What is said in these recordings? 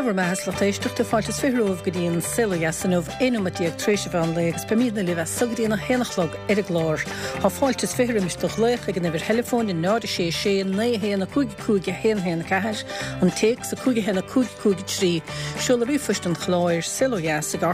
Nuair me heslatéisteach de fáiltas fiúh go dtíon silaheasanmh éimetíag tréise bhean legus be mína le bheith sugadína hénachlog ar a glár. Tá fáiltas fiúimiisteach lécha gan bhir telefón in 9 héna ceair an téic sa 5 Siúla rifuist an chláir silaheas ag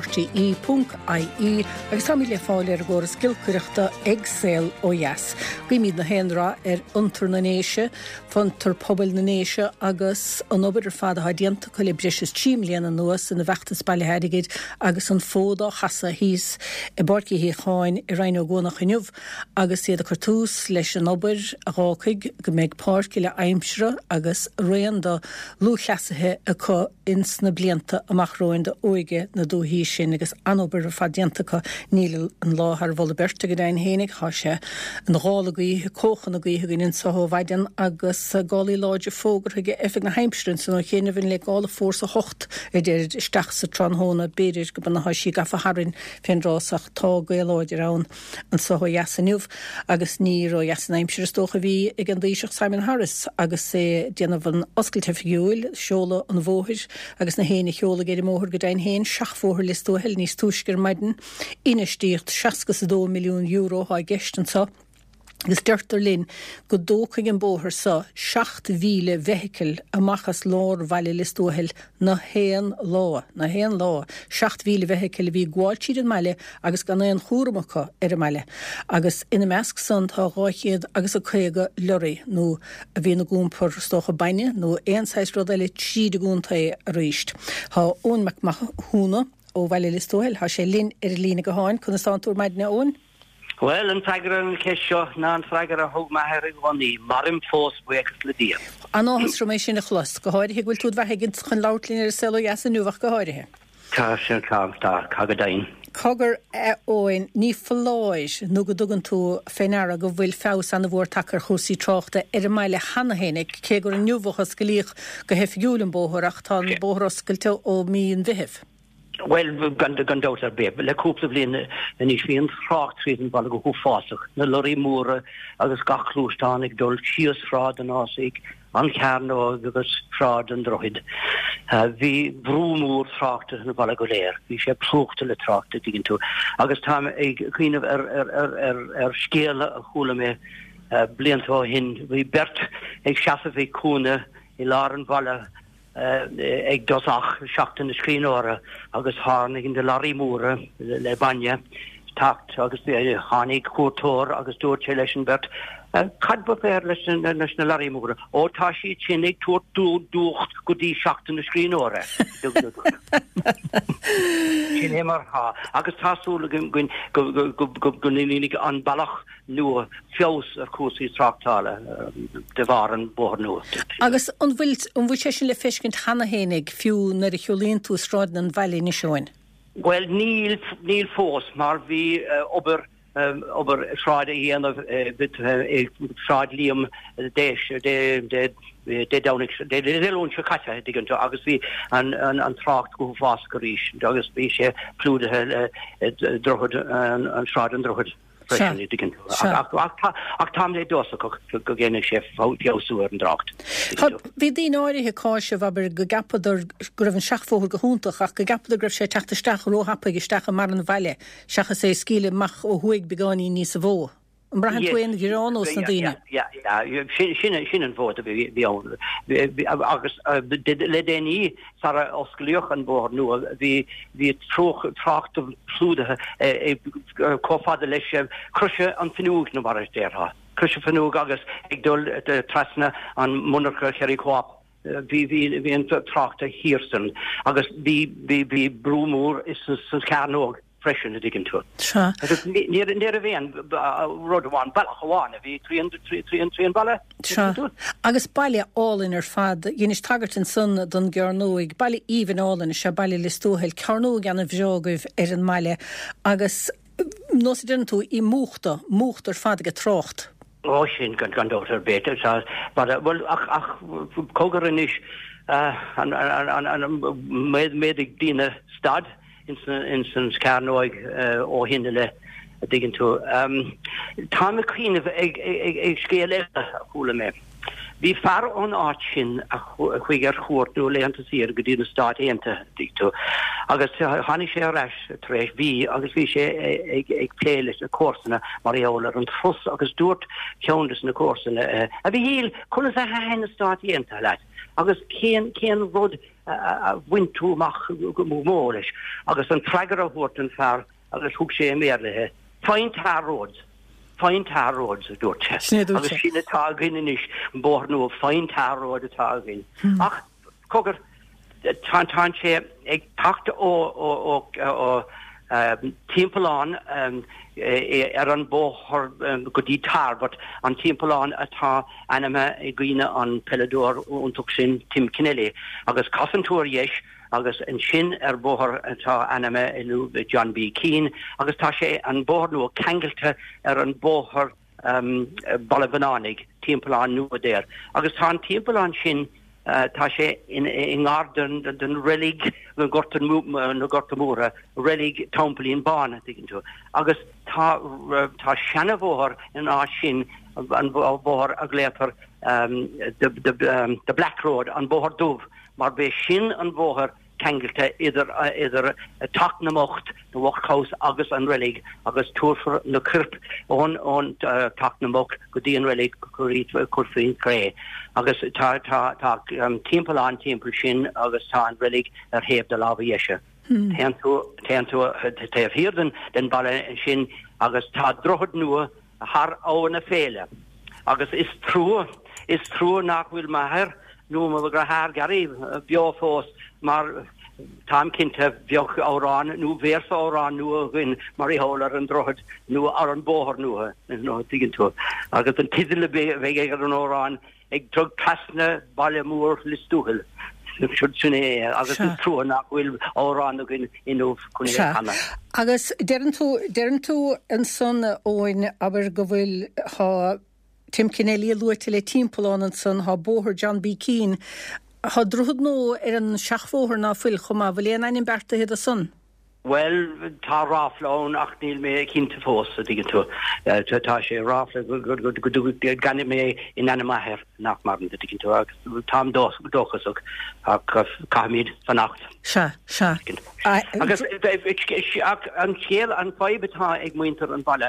RTE.ie agus tá le fáil ar ggóras gilcuireachta agsil ó dheas. Go míad na héanrá ar untar na néise, fantar pobl na néise agus an obair fada haidíanta chuile breis tíim léana nuas in na bheachtas bailheirigid agus an fóda chasa híos I barci hí cháin I rein ó gónach inniuh agus siad a cartús leis an obair a rácaig go méid páirci le aimsre agus réan do lúchasathe a chu ins na blianta amach roin de óige na dúhí sin agus an obair fadianta chu níl an láthar bhla berta go dain hénig há sé an gála cóchan a gaithe gin insathó bhaidan agus gálaí láide fógur chuige efig na heimsrin san chéanamh le gála fórsa hocht déir isteach sa tronhóna béidir go banna haisí gafa harin féin rásach tá galáidir an sathó jasanniuh agus ní ó jasan aimsir tócha bhí ag an dtíiseach Simon Harris agus sé déanamh an oscailte fiúil seola an bmhóthir agus na héna cheola géidir móthir go dain héin seachmhóthir listóhil níos túisgur maidin inistíocht 62 milliún euro há geistansa agus deirtar linn go dócaigh an bóthir sa 7,000 vehicle amachchas lár bhaile listóhil na héan lá. 7,000 vehicle bhí gháiltíad an meile agus gan éon chúramacha ar a meile. Agus ina measc san tá ráichéad agus a chuige loraí nó a bhí na gúmpar stócha baine nó 1 rud eile tríd gúnta a ríist. Tá ón meach húna ó bhaile listóhil há sé linn ar lína go háin chun na stántúr maidna ón. Well, an freigar an ceisio ná an freigar a thug maithir ag bhaní mar an fós buchas le díam. An áhas ro mééis sin na chlos go háirithe bhfuil túd bheithigann chun láirlín ar silaheas an nuach go háirithe. Tá sin cámtá cagadain. Cogur óin ní fláis nó go dugan tú féinara go bhfuil fás an bhór takear chósaí tráchta ar a meile hanahénig cé gur an nniuhachas go líoch go hefhiúlan bóthach tá bóthoscailte ó míon bhitheh. Well, gandát ar beb, le cúpla bliana in is bhíon thrácht trídan balla go fásach na lorí móra agus gachlústánig dul sios frád an ásaigh an cearnó agus frád an droid. Bhí brúmúr thráchta na balla go léir, bhí sé plúchta le thráchta díginn tú. Agus tá ag cuiineh ar scéala a chúla mé bliantá hin, bhí bert ag seafa bhí cúna I lár an balla ag dosach seachtain na scríóra agus hánig in de larí múra le banne tacht agus hánig cuatóir agus dúirte leis an bert cadba fér leis na larí múra ó tá sí sinnig tuair dúcht go dtí seachtain na scríóra sin mar há agus tásúla go nínig an bailach nua fios a cúsaí tráchtála de bhar an bóthar nua. Agus an bhfuil sé sin le fiscint hana hénig fiú nar a cheolíonn tú strádan an bhaile ní seoin? Well, níl fós mar bhí obair shráid dhéanamh shráid líam de dánig de réún se caite diggant agus bhí an trácht go fás go ríis agus bhí sé plúdathe drochad an shráid an drochad. Ach tam le dosa go génne sé fiosúar an drácht. Bhí dí áirithe cáise bhabar go gapadar go raibh an seachfóthir go húntaach ach go gapadar gribh sé teachtasteach róhapa isteach mar an bhaile seacha sé scíle mach ó thuig begáí níos a bhó. An brahan tuin guránós na dtíine. Sin an bhót a bhí agus le déanaí sara oscailioch an bóthar nua bhí trácht plúdathe cófada leis cruise an finúg na mar déirtha. Cruise finúg agus ag dul trasna an monarcha cheirigh chóp. Bhí an tráchta híirsan agus bhí brúmúr is san cearnóg. Freshen digging to it. Near a vein, road one, Balachawan, V 303 Bala. Agus Bali all in her fad, Yinish Tagerton son dun Garnoig, Bali even all in a Shabali Listohel, Carnog and a Vjogov, Erin Male, Agus Nosidento I Muchter fad get trocht. Oh, sin gan daughter better, but well, Kogerinish, and made Dina stud. In Scarnoig ó hinile diggin tú. Tá a cíanamh ag scéal chula mé. Bhí fear an áit sin a chuig chóirtú leanta sír go dtí na Stát Aontaithe dictú. Agus tháinig sé ar eis tar éis bhí agus bhí sé ag pléile na córsanna maríola ar an trus agus dúirt ceandas na córsanna. A bhí híl chuna a hain na Stát Aontaithe leit. Agus céan rud wintúach go móris. Agus an treagar a bhúirt an fear agus thug sé méirlethe. Fáin táród. Fáin táród a dúirte. Agus sin atá gine is bór nó fáin táród atá gine. Ach, cogur, tá sé ag tacht ó timpán ar an bóthir go dtí tarbert an timpán atá anime i gcuine an Pelador úntaach sin Tim Kennelly agus casantúir dhéis agus an sin ar bóthir atá anime inú John B. Keane agus tá sé an bóthir nó ceangailte ar an bóthir Ballaghanánig timpán nua déir agus tá an timpán sin tá sé in gádan den rélig na gortamúra rélig tamplín bán tú agus tá sena bhór in á sin an bhór a gléapar de Black Road an bhór dúh mar bé sin an bhór kengailte idir tachnamocht na Wachhaus agus an rélig agus túfar na kirp ón tachnamocht go dtí an rélig curfin cré agus tá timpeán timppel sin agus tá an rélig ar héb de lábhéise. Tean tú taobh hirden den balle sin agus tá drochad nua har ána féle. Agus is trú nach bhfuil maithir nó má gur haar garíh beofós mar tám cinnte bheoch árán nó bhésa árán nua gin mar í hólar an drochad nua ar an bóthir nua nó tígin tú. Agus an tiile bheith ar an órán ag drug casna baile mór listúhil. Agus trú nach bhfuil árán gin inúh chun chana. Agus dean tú an son óin aber go bhfuil Tim Kennelly luirte le timpán an son há bóthir John B. Keane. Tá druhad nó ar an seachmhóthir ná fuil chumá bhfuil éon ein berta héad a son? Well, tá ráflán ach níl mé cinnta fós a dtí tú. Tá sé ráfla go gan mé in animaithir nach mar an dtí tú agus tám dóchasach ach caimid fannacht. Se. Agus an chéal an fáibetá ag muintear an baile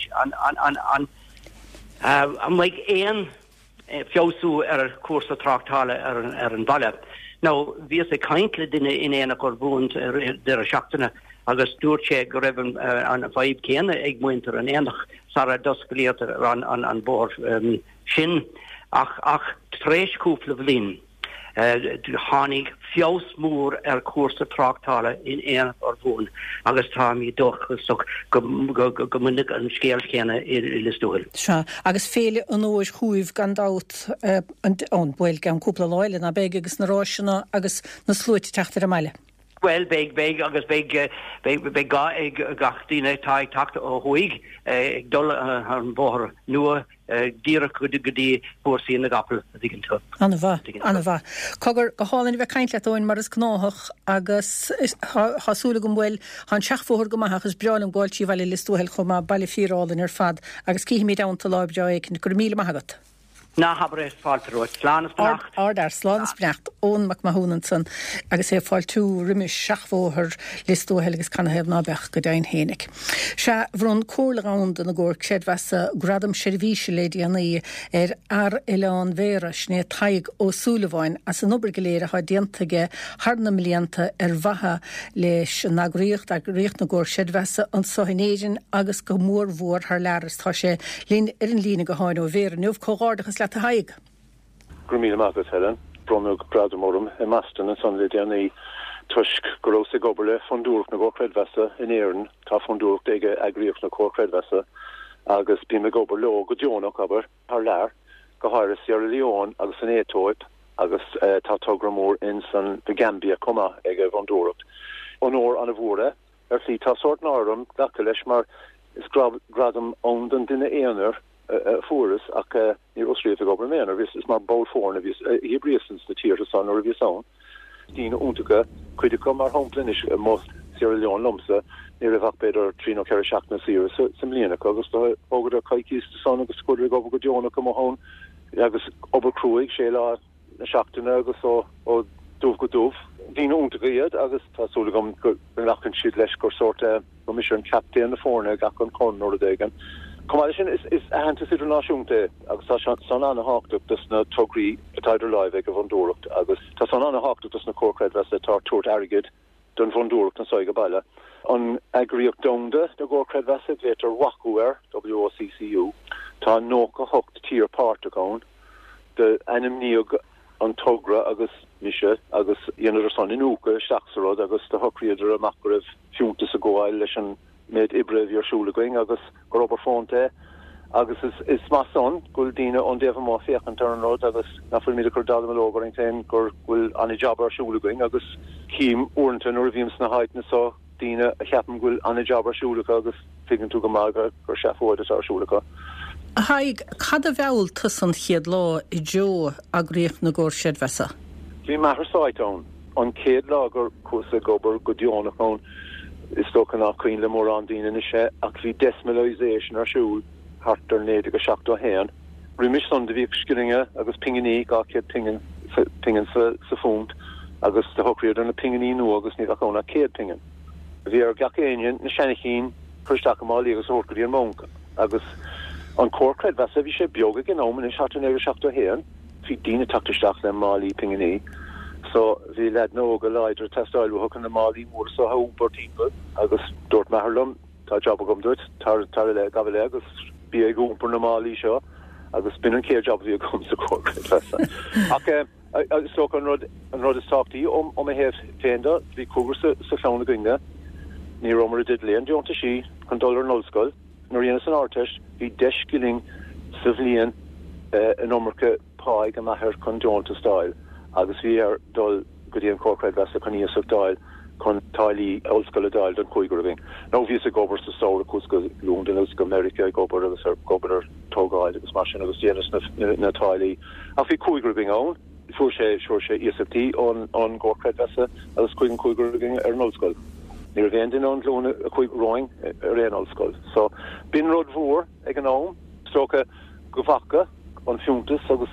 an like éon fiosú ar cuasa tráchtála ar an baile. Now, bhíos é caintle duine in éana gur búint ar a seachtainna agus dúirt sé go raibh an bhaib céanna ag muintear an éanach sa a doscaléatar an bór sin ach tréis cúpla bhlín. Hánig fios mór ar cuasa tráchtála in éana ar bhún agus tá mí dochasach go munig an scéal chéanna i listúil. Se agus féle an óis chuúibh gan dát an bhfuil gan cúpla láile na beig agus na ráisina agus na slúite teachtar a meile. Well, beig agus beig ga ag gachtíine tá tacht ó chuig ag dul an bóthir nua díra gotí bórsí na gapel a dtí tú. Anna bha. Cogur go hálainn bheith caint letóin mar is cnáthach agus hasúla go bhfuil an seachmhóthir go maithachas breáil an gáil tí bhile listúil chumá bailile fírálainn ar fad agus cíimi dánta láibdeo ag gur míle maithagat. Na habar é fáiltarú sláánasbnacht. Ardar sláánasbnacht ón mac mahúnanson agus é fáil tú rimis seachmhóthir listúil agus canahebh nábech go dain hénig. Se bhrún cólarán na ggóir céadhesa gradam seirbhíse lédi anaí ar Ileán Véras né taig ó Súlaháin as an obair goléire ha diantaige harna millianta ar bhatha leis na gríocht ag riocht na ggóir céadhesa an sohinéidir agus go mór mhór th leras tá sé lín ar an lína go háin ó Véra nuamh cóghardachas le a haig. Gurmíle mágus Helen, bromnú gradamórum i Maston an son lédi tusk gorósa goberle fondúrch na gcredvesa in éan tá fondúrch ige agríoch na credvesa agus bí me gober lo go dionach aber ar leir go háir Sierra Leone agus an étóip agus tá togramór in san de Gambia cuma ige fondúrcht. Onór an a bhúre slí tá sort nárum gacha leis mar is gradam ón den duine éanaar fóras ach ní osríomh a gobar méanar vis is mar bol fórna vis hebreasens de tíir san or vis an dína úntacha chuide go mar homplinnis most Sierra Leone lomsa ní a bhach beidir tríno ceir seachna sira sem líana agus ógad a caiiciís san agus scoir go go deonna go hán agus obercruig sé lá na seachtainna agus ó dúf go dúf. Dína úntagaiad agus tásúla gom nachcinn siad leis gur sorta go mis an captain na fórne gach an corn or deigen. Comá sin is a hananta idir náisiúnta agus tá san anna háachtaach dus na tugraí ataidir live ag a bhandúracht agus tá san anna háachtaach dus na córcred vesa tá tuairt airgid don bhandúracht an soige baile. An agriíocht domda na córcred vesa létar WACUR WOCCU tá nócha hocht tír pártagán de enim níog an togra agus mise agus dhéanaidir san inúca seachsarad agus de hochríidir amach go raibh fiúntas a ggóil leis an méid ibreh arsúla going agus go obair fónta agus is más son gúil dína an déh má féchan tarnród agus nafuil míad gur dalm lógaring tain gur bhfuil anna job arsúla going agus cím uanta nuair bhíams na haidna só dína a cheapan gúil anna job arsúla agus figann tú go mága gur seafóidir arsúlacha. Haig cad a bheall tusan chiad lá I deo agriíocht na córcred vesa? Bhí maithar sáitón an céad lá gur cuasa gobar go dionach ón is stocha nach cuoin le mór an dína sé ach bhí decimalisation arsúl hartar néad go seachta héan. Rimis son de bhíh sciringe agus pinganí gacéad pingan sa fúnt agus de hochríad an na pinganí nó agus ní gachóna céad pingan. Bhí ar gacéin na senachín chuisteach amáí agus orcaí an mónca agus an córcred vesa bhí sé beoga gnóman is hartar néad go seachta héan hí dína tactaisteach le málaí pinganí. So bhí lead nó go leidir testáil bhchan na málaí mór so ha úmpartípa agus dúirt meharlumm tá job gom dúirt tar le gabhile agus bí ag úmpar na málaí seo agus bin an céir job bhí gom sa córcred vesa. Ach so an rud is táchtaí a héh téenda bhí cúgur sa fána gine ní romar a did léon deonta sí chun dul ar nóscoil nó dhéana san áirteist hí 10 shilling sa bhliain an ómarcha páig a maithir chun deonta stáil agus bhí ar dul go dtí an córcred vesa chun íosach dáil chun táilí óscoil a dáil don chuigur bhín. Nó bhí a gobar sa saola cúsca lún den go America gobar agus ar gobar ar tógáil agus mar sin agus déanas na táilí. A bhí chuigur bhín ón fuair sé íosachtaí an córcred vesa agus chuigan chuigur bhín ar nóscoil. Níor bhéon den an lún a chuig roing ar réon óscoil. So bin rud mhór ag an ám strocha go bhacha an fiúntas agus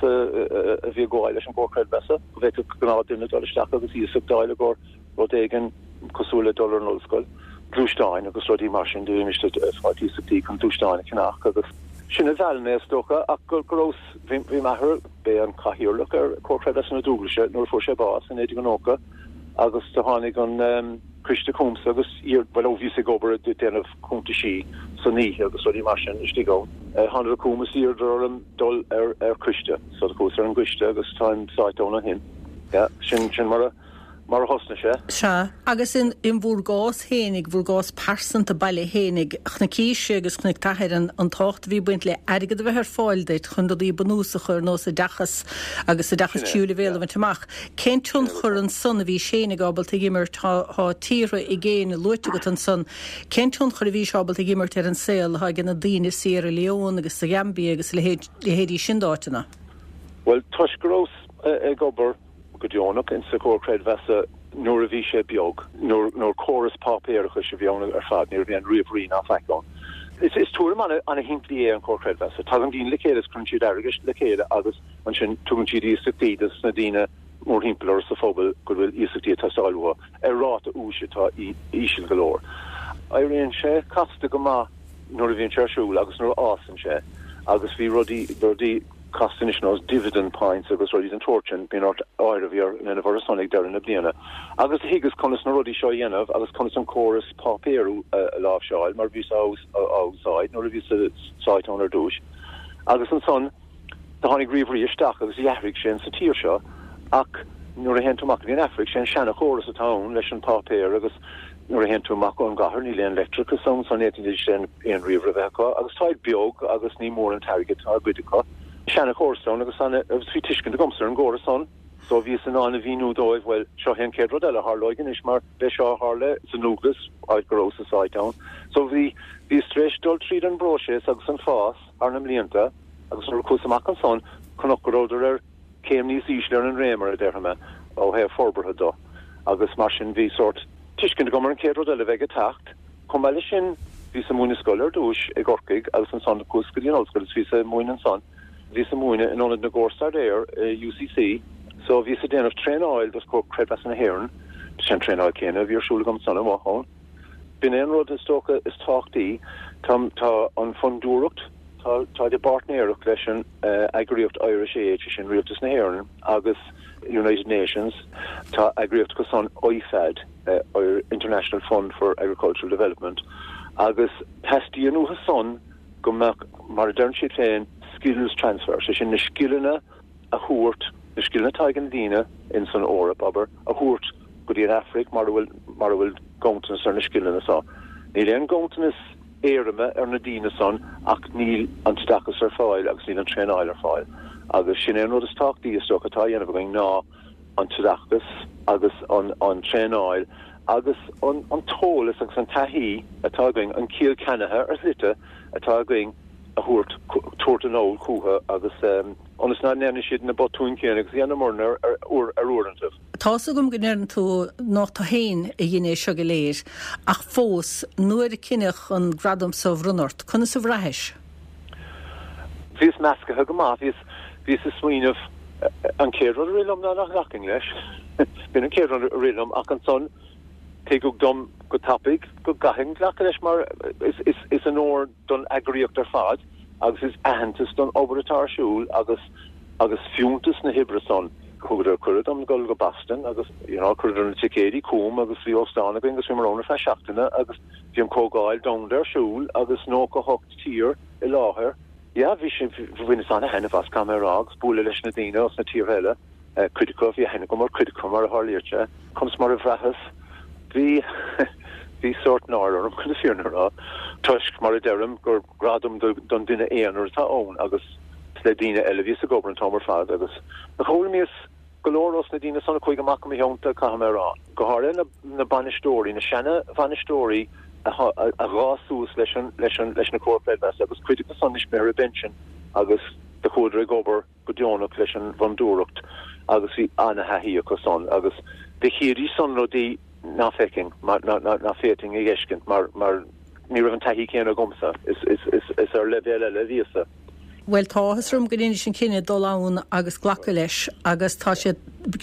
a bhí gáil leis an córcred vesa go bhéh gná duine doisteach agus íosach dáil gur rud éigen cosúla dul ar nóscoil. Dúisteáin agus rudí mar sin dúimiiste fátíí chun dúisteáin cinach agus sinna bhealna stocha ach gur grós bhí maithir bé an caihiúlach ar córcred vesa na dúglaise nuair fuair sé bás in éidir an óca agus tá tháinig an Christa Coombs agus well ó bhí sé gobar déanamh cúnta sí san ní agus rudí mar sin istí gá. Hanna Coombs íar an dul ar Christa, so the cús ar an Christa agus táim sáitóna hin. Sin mar a hosna sé. Se agus in bhúrgás hénig bhúrgás persant a bailile hénig ach na cíise agus chunig tair an tácht bhí buint le airgad a bheith ar fáildeit chun do í banúsa chur nó a dachas agus a dachas tiúla bhéla bhaint amach. Cén chur an son a bhí sénig ábal a gimar tá tíre I ggéin luite go an son. Cén chur a bhí ábal a gimar ar an saoil ha gan na daine Sierra Leone agus a Gambia agus le héadí sin dátainna. Well, tuis grós ag gobar go dionach in sa córcred vesa nuair a bhí sé beag nóir choras pápéiricha sé bheanna ar fad níor bhí an riomhrí ná feicán. Is túair anna himplaí an córcred vesa. Tá an dín le chéad chun siad airgus le chéad agus an sin tugann siad íosachtaí na díine mór himplar sa phobal go bhfuil íosachtaí tásáilha ar ráta úise tá ísil golóir. Éiríonn sé casta go má nuair a bhíonn searsúil agus nuair ásan sé agus bhí rudí castanis nos dividend points agus rudí an torchin bíon ort áir a bhíar in a bharasonic dar in a bliana. Agus higus conas na rudí seo dhéanamh agus conas an choras pápéirú a láh seáil mar bhís ásáid nuair a bhís a sáitón ar dúis. Agus an son de tháinig riomhrí isteach agus dhearrig sin sa tír seo ach nuair a hentamach bhíon Afric sin seanna choras a tán leis an pápéir agus nuair a hentamach an gahar ní leon electric son éidir sin éon riomhre bheitcha agus táid beag agus ní mór an target tá buidecha. Shanna Corstone agus an fi tiiscin de gomsar an ggóra son, so bhí san anna bhíú dóibh well seo hen céad rud eile Harloigen is mar be seo Harle san núglas áid go Rosa Sáitán. So bhí stréis dul tríd an broses agus an fás ar na mlíonta agus an cuasamach an son chun goróidir ar céim níos ísle ar an réimar a deirme ó heh forbartha do agus mar sin bhí sort tiiscin de gomar an céad rud eile bheith a tacht chum eile sin bhí sa múna scoil ar dúis ag orcaig agus an son na cúscail an óscoil bhí sa múin an son. visa moine in on the Gorstar there UCC so visa den of train oil das ko credvas na heron train oil ken of your shul gum son wa hon bin en rod is talkti tam ta on fundúrucht tá de partner question agreement Irish Age in Rialtas na heron agus United Nations tá agreement ko son OIFAD or International Fund for Agricultural Development agus testi nu ha son go mar dern si féin skills transfer sin na skillene a hoort na skillene taigen dine in son Europe aber a hoort go in Africa mar will gonten na skillene sa ni en gonten is éreme na dine son ach níl an stakas fáil agus níl an train eiler fáil agus sin en rud is talkti is stokatá en going ná an stakas agus on train oil agus on toll is an tahi atá going an kiel Canada ar litte atá going a hoort toort an old kuha agus on is na nenne si na botún kenig an morner or ordentif. Tá gom gnéan tú nach tá héin a dhéné se go léir ach fós nuair a cinech an gradam sa bhrunort chuna sa bhreis. Vís measca ha go má vís a swineh an céir rilum na nach laching leis bin an céir rilum ach an son te go dom go tapig go gahin lach leis mar is an or don agriíocht ar fad agus is ahantas don obertarsúl agus fiúntas na hibrason chugur chuid am go go bastan agus chuid an ticédi cúm agus fi ostána agus fi marróna fe seachtainna agus bhí an cógáil dom dersúl agus nó go hocht tír I láthir ja vi vinne an henne fast kamerag spole leis na dine os na tíheile critical vi henne go mar critical mar harlirte comes mar a vrahas vi sort ná am kun fionra tusk mar derm gur gradum don dinne éanar tá ón agus le dine eleví a gobern tommer fad agus na cho mis galoros na dine son koig mak me honta kamera go har na banistóri na senne vanistóri a rasús leis na corporate agus critical sonish mer benchen agus de chodre gober godionach leis an vandúrucht agus vi anna hahi ko son agus de hiri son rodi na feking na feting igeskent mar ni an tahi ken a gomsa is ar level visa. Well táhas rum goine sin cinenne dóláún agus ghlacha leis agus tá sé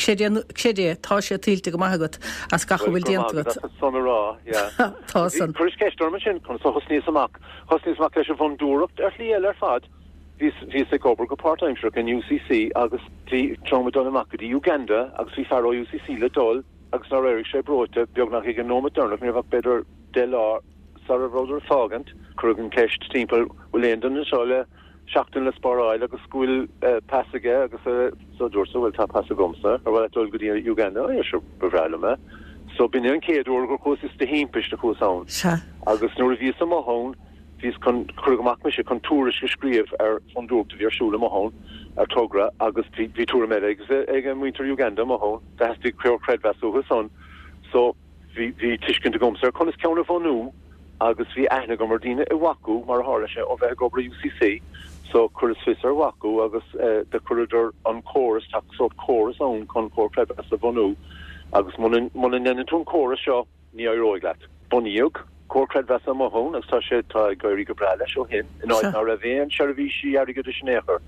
tá sé tíilte go maigat as gacha bhfuil déanamgat. Sonrá tá san. Chris Keistorm sin chun so hosníos amach leis an dúracht ar líel ar fad hí sé gobar go part-timesre in UCC agus hí tromadon amach di Uganda agus hí faró UCC le dul agus ná éirí sé brote beag nach ag an nómadernach ní bh beidir de lá sar a broder fágant chugan ceist timppel bhfuil éan na seáile seachtain le spáráil agus scoil passaige agus so dúirsa bhfuil tá passa gomsa ar bhfuil dul go dtí Uganda se bhreileme so bin an céadú gur chós is de hímpis de chósán agus nuair a bhí sa mahón vís chugamach me se chun túris geskrief ar fundúcht vi arsúle mahón ar togra agus vi túme ag an winter Uganda mahón da has vi cre credvas son so vi tiisken de gomser kon is kena vanú agus vi eine gomardine e waku mar hále se of gobre UCC so chu Swisser waku agus de corridor an chorus tak so chorus on kon cor credvas a vanú agus mon nenne tún chorus seo ní roiglat boniug Corcred vessa mahón agus tá sé tá goirí go bra leis hin in áid ná a bhéan se a bhí si ar go snéchar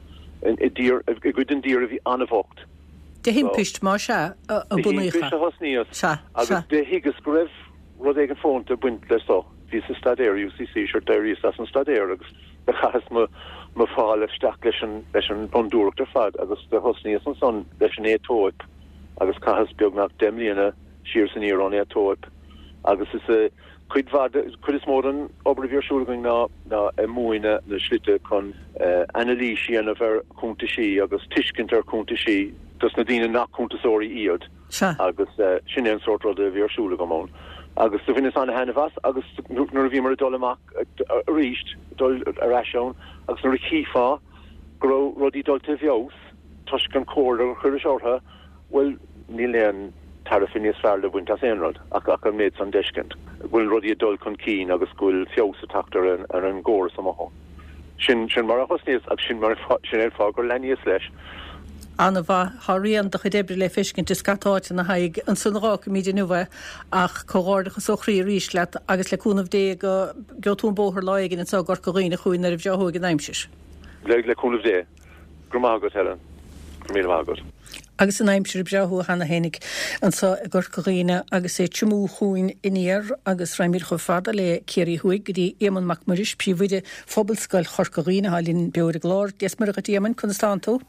i go den dír a bhí anhacht. De himpicht má se a buícha hosníos agus de higus go raibh rud ag an fónta buint le so hí sa stadéir UCC se déirí as an stadéir agus de chas ma fáil steach leis an bondúach ar fad agus de hosníos an son leis an étóip agus chas beag nach demlíanana sir san ír an étóip agus is Cuid is mór an obervírsúling na muoine na slite chun analísi an a bhar chunta sí agus tiiscint ar chunta sí dus na dine nach chuntasóí iad agus sin an sort a bhírsúla gomón. agus do finnis an henne was agus nuair a bhí mar a dul amach a ríist dul a raisiún agus nuair a chiá gro rodí dulta bheos tuis gan cóir a chuir seortha well ní leon tarfinníos fearle buint as éonrad ach an méid san deiscint. Bhfuil rudí a dul chun cín agus gúil fios a tachtar ar an ggóir sa mahón. Sin mar a hosníos ag sin ar fágur leníos leis. Anna bha haíon do chudébri le fiscin is scatáte na haig an sunrá míidir nuha ach choáirdacha sochrí ríis leat agus leúnmh dé go tún bóthir láigin an sa gur goíine chuoin ar bh deóga an aimimsis. Leúnmh dé. Gromagos Helen. Gromagos. Agus an aimimsir breú hena hénig an sa gur goghine agus é timú chuin iníir agus raimir go fada le céirí huig dí éman mac maris príomide fóbalscoil chorcoghine hálín beir glár des mar a dhéman Constantú.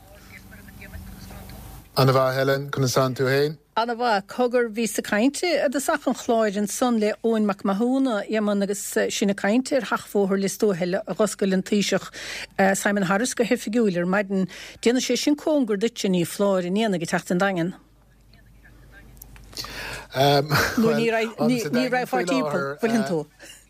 Anna bha Helen Constantú héin. Anna bha cogur ví sa cainte a de sachan chláid an son le óin mac mahúna éman agus sinna cainte hachfóhar le stóheile a goscail an tíiseach Simon Harris go hefigúlir maidin déana sé sin cóngur ditsin í Flóir in éana go teachtan dagen. Ní raibh fátípa bhfuiln tú.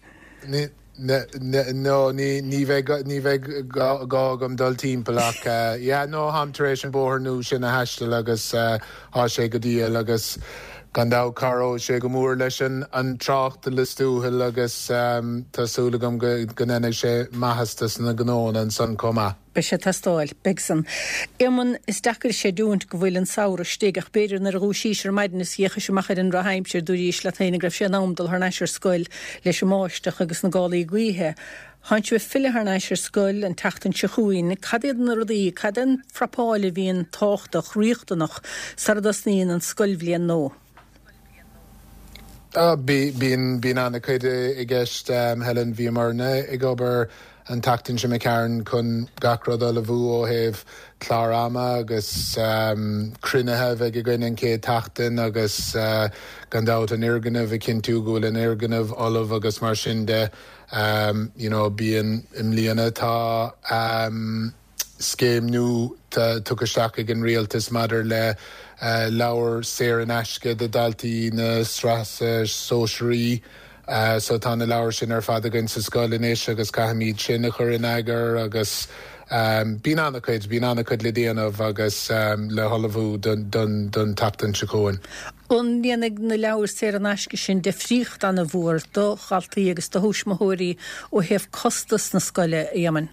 No, ní bheith gágam dul timpeach. No hamtaréis an bóthar nó sin a heistil agus há sé go díal agus gandá caró sé go mór leis an trácht le stúthil agus tásúlagam go nena sé maithastas na gnón an san comá. Be sé tastáil, Bigson. Éman is dachar sé dúint go bhfuil an saoire stéigech beidir na rúsíir maidin is dhécha sem machar an raheimsir dúríos le taine greibh sé námdal th neisir scoil leis sem máisteach agus na gálaí guithe. Haint bh fille th neisir scoil an teachtain se chuoin, cadéad na rudaí, cadéan frapáile bhíon táchtach, riachtanach, sardas níon an scoil bblion nó. Bín anna chuide I gceist Helen bhí marna I gobar an tactain sem cearn chun gacrad a le bhú ó heh chlárama agus crinethe bheith go gine cé tachtain agus gandát an irganmh a cinú gúil an irganmh olah agus mar sin de bíon im líana tá scéim nu tuchasteach ag an rialtas madidir le leabhar séir an eisce de daltaí na strasa sóisiirí so tá na leabhar sin ar fada gin sa scoil inis agus caihamíd sin a chur in aigeir agus bín anna chuid le déanamh agus le tholamhú don taptain sicóin. Ón dhéananig na leabhar séir an eisce sin de phríocht anna bhór do chaltaí agus do thuismóirí ó heh costas na scoile Yemen.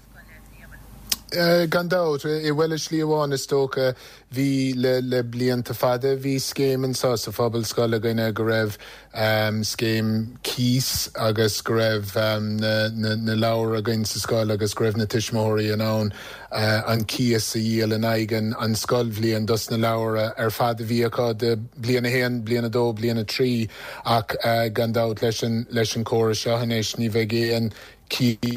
Gandát I bhfuil slí amháin is tócha bhí le blianta fada bhí scéim an sa phobal scoile gine go raibh scéim cís agus go raibh na leabhar a gin sa scoil agus go raibh na tuismóirí an cías sa díal an aigen an scoil bblion dus na leabhar ar fada bhí aá de bliana héan bliana dó bliana trí ach gandát leis an córa seo hanéis ní bheith géan cí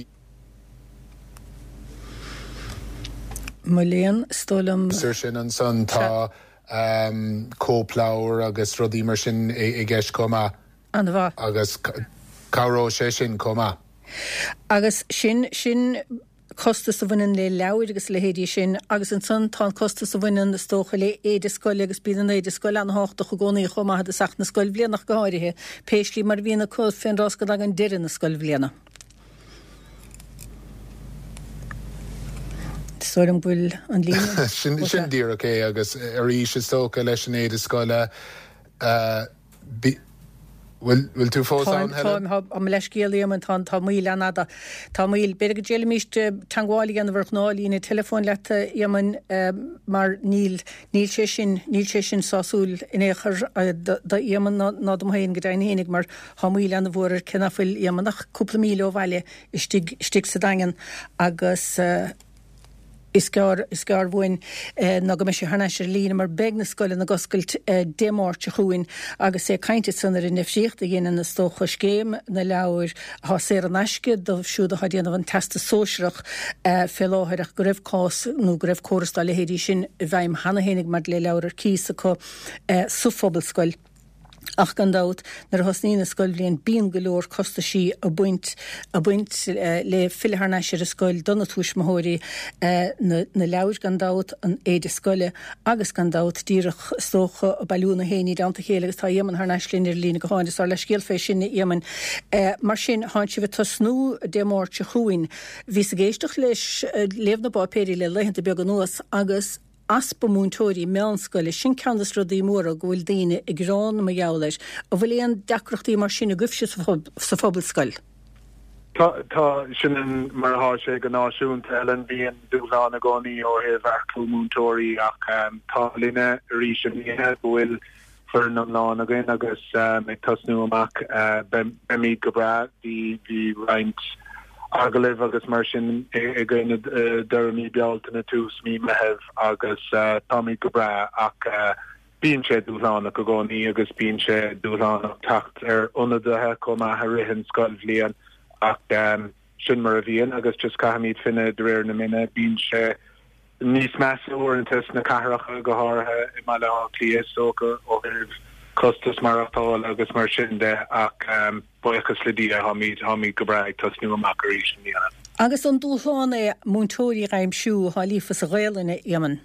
Muléon stólam Sir sin an son tá cópláir agus rudí mar sin I gceist comá. An bha. Agus caró sé sin comá. Agus sin costas a bhainean le leabhar agus le héadí sin agus an son tá costas a bhainean na stócha le éidir scoil agus bían éidir scoil an háachta go gcónaí chomá a seach na scoil bblianach go háirithe. Péislí mar bhíonna cos féin rás go an deireadh na scoil bbliana. Sorum bhfuil an lína. Sin dír oké agus ríis is tócha leis an éidir scoile bhfuil tú fós an Helen? Am leis céalaíam tá míl anada. Tá míl beag déala míiste tangáilí an bharchnáilí na telefón leta Yemen mar níl sé sin sásúil in échar da Yemen ná dom hain go dain hénig mar há míl an bhór cenafil Yemenach cúpla míl ó bhaile stig sa dagen agus Is gar bhain ná go me sé hana sé lína mar beg na scoile na goscailt démáirte chuin agus sé cainte sannar in nefríocht a dhéanaan na stócha scéim na leabhar há sé an eisce do siúd a déanamh an testa sóisireach fé láthaireach go raibh cás nó go raibh córastá le héadí sin bhaim hana hénig mar le leabhar císa có sufphobal scoil. Ach gandát nar hosnína scoil bblion bíon golóir costa sí a buint le fillethar neisir a scoil donna tuaismóirí na leabhar gandát an éidir scoile agus gandát díreach stócha a bailúna héanaí dáanta chéile agus tá Yemen thar neislín ar lína go háin is leis céalfé sin na Yemen. Mar sin háint si bheith tosnú démáirte chuin. Bhí sa géisteach leis léamh na bápéirí le leitheanta beag an nuas agus aspa múntóirí meánscoile sin ceannas rudaí móra go bhfuil daoine ag rán ma ghealais a bhfuil éon deacrochtaí mar sin a gufse sa phobal scoil. Tá sin mar há sé go náisiúnta Ellen bhíon dúláán a gcónaí ó heh bharcú múntóirí ach tá líne rí sin níhe bhfuil fur an lán a gin agus ag tosnú amach be míad go bra hí roint agalibh agus mar sin gine dermí bealtainna tús mí meheh agus Tommy go bra ach bíonn sé dúlánach go gcónaí agus bíonn sé dúlánach tacht ar ionadathe chum a rihan scoil bhliain ach sin mar a bhíon agus just caiimiid finne de réir na mine bíonn sé níos measa uaireantas na cathracha go hátha I mai le clia soca ó costas mar atáil agus mar sin de ach buchas le dia hamid go braig tasnú amach éis níana. Agus an dúlána múntóirí raimsú há lífas a réalana Yemen.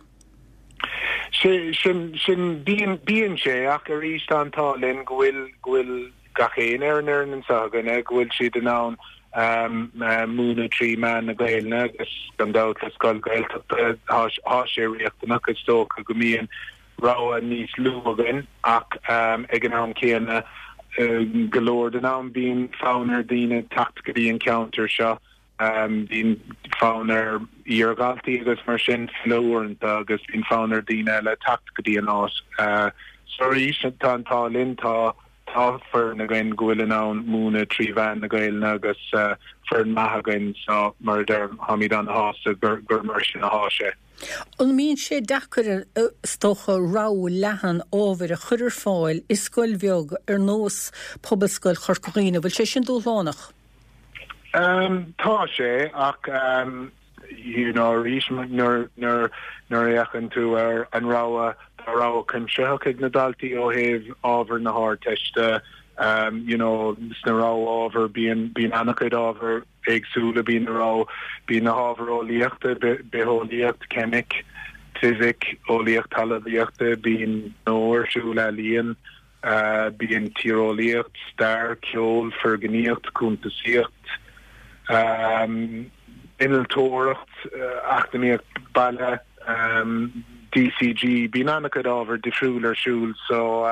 Sin bíon sé ach a ríist antálinn gohfuil gachéin ar an sagan gohfuil siad an nán múna trí man na gailna agus gan dat le sscoil gailteachta há sé riachtanach agus tócha go mííon rá níos luúgan ach ag an am céanna golóir den am bíon fánar daoine tacticaí encounter seo bíon fánar íorgaltaí agus mar sin flóirnta agus bíon fánar daoine le tacticaí an áit soirí tátálinn táfar na gain gohfuil an múna trí bhean na gailna agus fir maithagain sa mar hamid an hása gur mar sin a háise. An mín sé dachar stocha rá lehan ábhar a chuidir fáil is scoil bheog ar nós pobalscoil Chorcaína bhfuil sé sin dúlánach? Tá sé ach rís nuair éachan tú ar an rá chun seach ag na daltaí ó héh ábhar na háteiste sna rá ábhar bíon annachid ábhar agsúla bíon na ábhar óíochta beholíocht chemic physic óíocht talíochta bíon nóirsúla líon bíon tíróíocht star ceol ferganíocht cúntaíocht inaltóireacht achtaíocht baile DCG bíon annachid ábhar difriúlarsúl so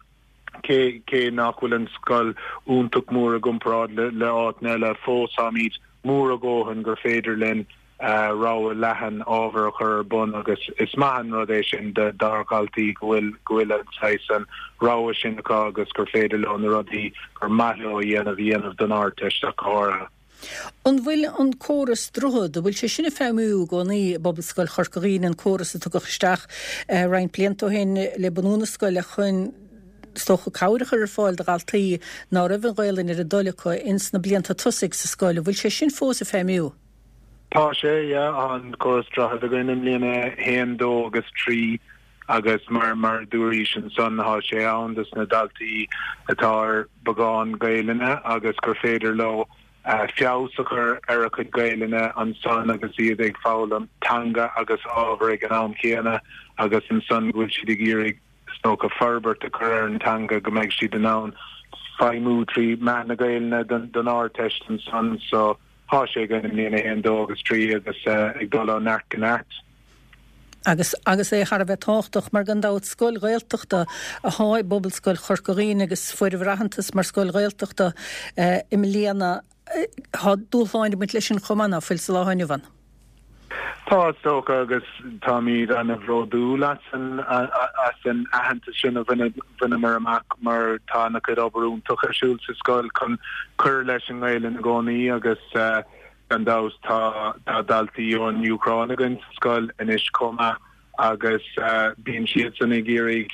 cé nachhfuil an scoil úntaach mór a gumrád le áitne le fósámid mór a ggóhan gur féidir linn rá lehan ábhar a chur bun agus is maihan rud é sin de dargaltaí gohfuil an rá sin aá agus gur féidir le an rudaí gur maithó dhéanamh don áirteiste chora. An bhfuil an córas drohad, bhfuil sé sinna féimú gcónaí Bobbelscoil Chorcaína an córas a tugasteach rein bliantó hen le banúnascoil a chun stocha cáiricha ar fáil de galtaí ná ra bhn gáileann ar a dulacha ins na blianta tusaigh sa scoil, bhfuil sé sin fós a féimú? Tá sé an córas drohad a gine mlíana héan dó agus trí agus mar dúirí sin son há sé ann dus na daltaí atá bagán gailena agus gur féidir lo fiáusachar ar a chud gailena an son agus iad ag fáil an tanga agus ábhar ag an am chéana agus an son bhfuil siad ag iarraigh snócha farbert a chur ar an tanga go mbeidh siad an ann feimú trí man na gailena don áirteist an son so há sé gan mlíana héan dó agus trí agus ag dul an neart gan neart. Agus é har bheith táchtach mar gan dát scoil réalteachta a háid Bobbelscoil Chorcaína agus fuidir bhreahantas mar scoil réalteachta I mlíana há dúlháinine mit leis sin chomanna fil sa láhainine van. Tá tócha agus tá míad an a bhródú as an ahananta sin a bhine mar amach mar tá na chud obairún tuchaisiúil sa scoil chun chur leis an ghaile na gcónaí agus an dás tá daltaí ón Ucráin gan sa scoil inis comma agus bíonn siad san ag iarraigh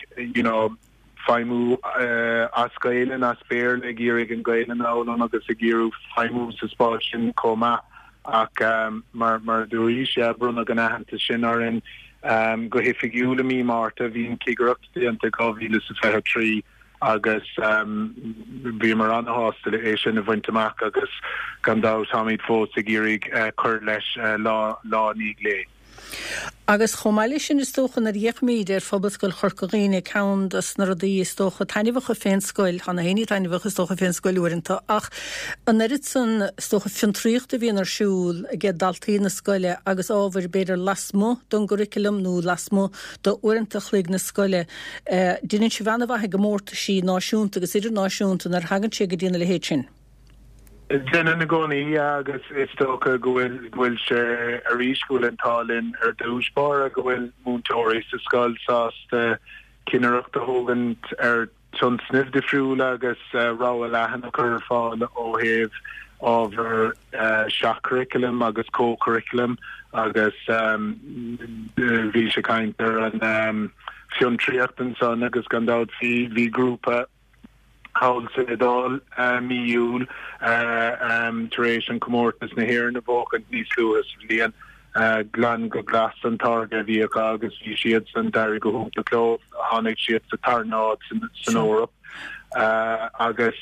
feimú as gailen as béir le gérig an gailen álan agus a géú feimú sa spá sin comma ach mar dúí sé brun a gan ahananta sin ar in go hifigiúla mí marta hín cigurachtaí anta gáhíle sa fecha trí agus bhí mar an hástal é sin a bhainteach agus gan dá táid fós a gérig chur leis lá níg lé. Agus chomáile sin is tóchan ar dhéchmíid ar Bobbelscoil Chorcaína ceantas na rudaí is tócha tainimhacha féinscoil chana héanaí tainimhacha tócha féinscoil uaireanta ach an erid san tócha fiontriíochta bhíon ar siúil a gé daltaí na scoile agus ábhar beidir lasmó don curriculum nó lasmó do uaireanta chluig na scoile duine si bhena bhaithe go mórta sí náisiúnta agus idir náisiúnta nar hagann sé go dtíana le héit sin. Denna na gcónaí agus is tócha gohfuil sé a ríscoil an tálinn ar dúspár a gohfuil múntóirí sa scoil sásta cineireachta thógant ar tún snif difriúla agus rá lehan a chur fáil ó héh over seach curriculum agus co-curriculum agus bhí sé caintear an fiontriachtan san agus gandát hí grúpa hawl synedol miúl taréis an comórtas na hhéir na bóchan níos luas líon glan go glas an targa bhí agus bhí siad san dair go húnta clóh tháinig siad sa tarnáid san Órap agus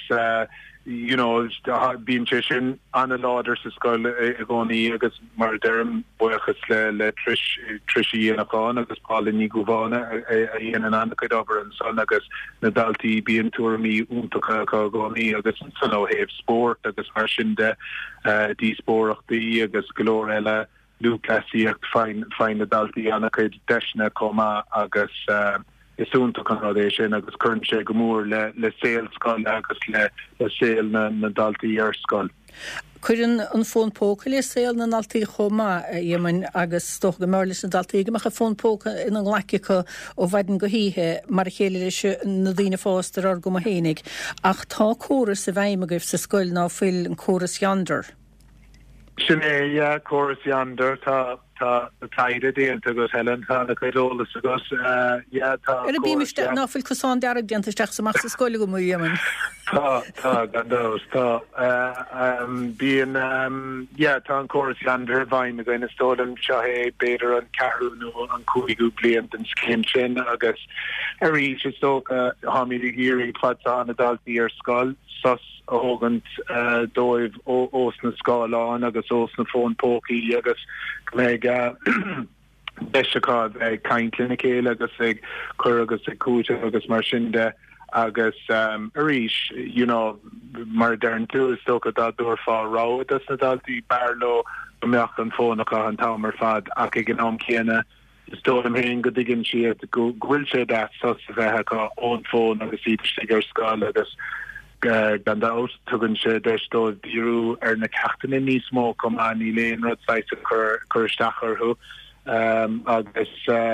bíon sé sin anna láidir sa scoil a gcónaí agus mar deirm buchas le trisí dhéanacháin agus pála ní gohána a dhéanaan anna chuid obair an son agus na daltaí bíon tuairimí úntacha gcónaí agus san óhéamh spórt agus mar sin de díospóireachtaí agus golóir eile lúplasíocht fein na daltaí anna chuid deisna comá agus isúnta an radéis sin agus chun sé go mór le saoil scoil agus le saoil na daltaí ar scoil. Cuireann an fón póca le saoil na daltaí chomá dhéman agus stoch go mórlis na daltaí go mecha fón póca in an ghlaicecha ó bhaidin go híthe mar a chéile leis na dtíine fástar ar go hénig ach tá córas sa bhaim a goibh sa scoil ná fuil an córas yandar. Sin é córas yandar tá taide déanta go Helen tá na chuidolalas agus tá ar a bíimiiste náfuil cosán dearag déantasteach sa machsa scoil go mú dhéman. Tá gandós tá bíon tá an córas yandar bhaim a gine stólam sehé beidir an cearú an cúigú bliant an scéim sin agus ar ríis is tóca hámíí géirí platá na daltaí ar scoil sos a hógant dóibh os na scáláin agus os na fón pócaí agus le beisiád ag caintlin céile agus ag chur agus ag cúte agus mar sin de agus aríis mar dearn tú is tócha dá dúir fá rá as na daltaí bearló go meach an fónacha an támar fad ach ag an am chéine is dóm héin go dtí siad gohfuil sé de sos a bheitcha ón fón agus iad ar scáil agus gandát tugann sé deistóil díú ar na ceachtain in níos mó com aní léon rudsáid chuirstachar agus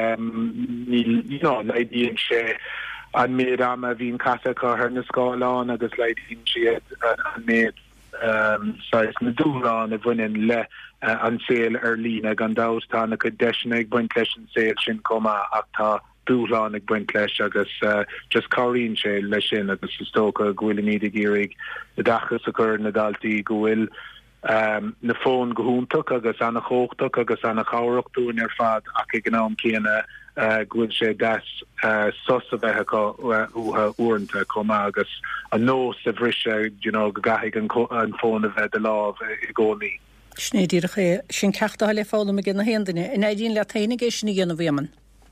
leidíonn sé an méad am a bhíon catacha ar na scáilán agus leidíonn siad an méad na dúrán a bhainein le an saoil ar lína gandát tá na go deisina ag buint leis an saoil sin comá ach tá dúláán ag buint leis agus just choíonn sé lei sin agus is tóca gohfuil míad géirigh de dachas a chur na daltaí gohfuil na fón gohúntaach agus anna chóchtach agus anna cháireachtún ar fad ach ag gnám céanna gohfuil sé deas sos a bheitcha utha uanta comá agus an nós a bhrise go gaithigh an fón a bheith de lámh i gcónaí. Snéadíire sin ceachta le fála a gin na héandaine in éidirn le taine é sinna ghéanana bhéman.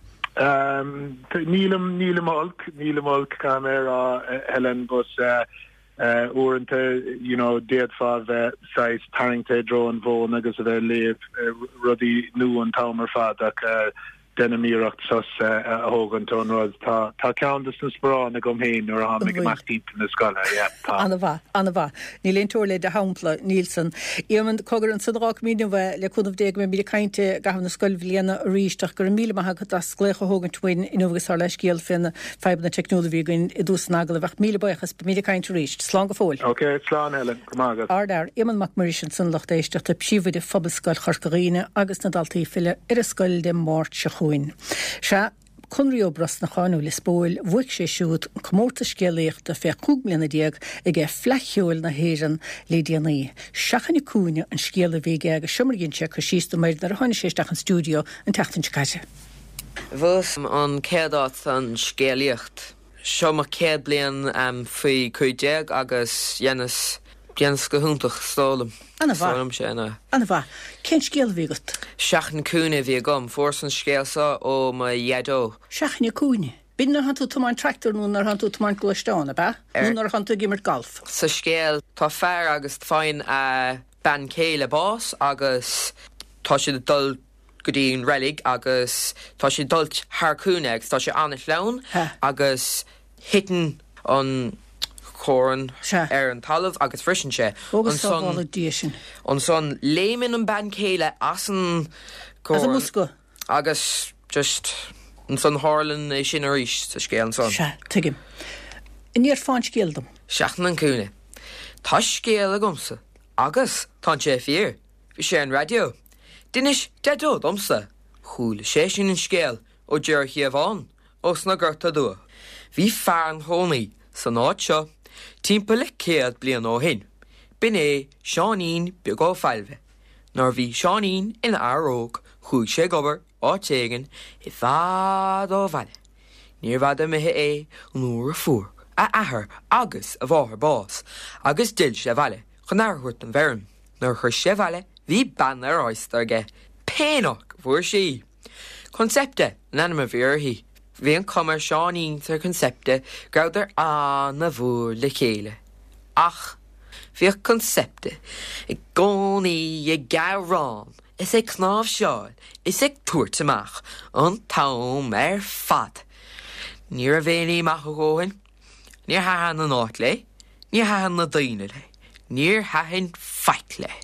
Nílam olk kam Helen bus orinte déad fá sais taringte dro an bhin agus a bheith léh rudí nu an tamar fad ach denna míracht sos a hógan tón rud tá ceantas na sprán a gom héin ar ha meg machtíp na scala Anna bha ní léon túir le de hapla Nílson Iman cogur an sadrák míú bheith le chunmh déag mé míle cainte gahan na scoil bhléana a ríisteach gur míle maitha go sclécha hógan twin inúgus ar leis céal fin feban na technológií goin i dús nagal a bheith míle buchas be míle cainte ríist slán go fóil. Ok, slán Helen, gomágad. Ardar Iman Mac Maurition san locht éisteach a psíomhide fabbalscoil chorcaíine agus na daltaí file ar a scoil de máirt se chuin. Se chunrií bras na cháú le spóil bhuiic sé siúd commórta scéalaocht a fé cúgblianna déag ag flechiúil na héan le déanaí. Seachanna cúne an scéala bhíige agus siomrginn chu sísta méid ar tháina séisteach an stúdio an teachtain caite. Bhs an céadát an scéalaocht. Seo mar céad blian faoi chuideag agus dhéanas go húntaach stálam. Anna bha, cén scéal bhígat? Seachan cúna bhí gom, fór an scéalsa ó ma dhéadó. Seachanna cúne? Bín han tú tomáin tractor nún ar han tú tomáin gluisteána, ba? Nún ar han tú gimmert golf. Sa scéal tá fearr agus fáin a ban céile bás agus tá si dul go dtíon reliig agus tá si dult thcúneag, tá si anna leann agus hitan an choran ar an talamh agus frisin sé. An son lémin an ban céile as an choran agus just an son hálan é sin ar ís sa scéal an son. Tuigim. Iníor fáin scéaldam? Seachan an cúne. Tá scéal a gomsa Agus tá sé fír, bhí sé an radio. Dinis dedó domsa, chúla sé sin an scéal ó deir chiamháin os na gurta dua. Bhí fear an hónaí san áit seo, timpeall le 100 bliain ó hin. Bin é Seanín beag ó feilbhe. Nor bhí Seanín in aróg chuig sé gobar á tégan I bhfad ó bhaile. Níor bhada mithe é an uair a fuair a ahar agus a bháthar bás, agus dil sé bhaile chun airthuirt an bhearm. Nor chur sé bhaile hí ban ar áistarge. Pénach bhuair sí. Concepte an anam a bhíorthaí. Bhí an cumar Seanín tar concepte graudir an na bhúr le chéile. Ach, bhíoh concepte I gcónaí I garrán, is ag cnámh seáil, is ag tuairt amach, an tám ar fad. Níor a bhéanaí amach a ggóhain, níor hahan na náit le, níor hahan na daoine le, níor hahan feic le.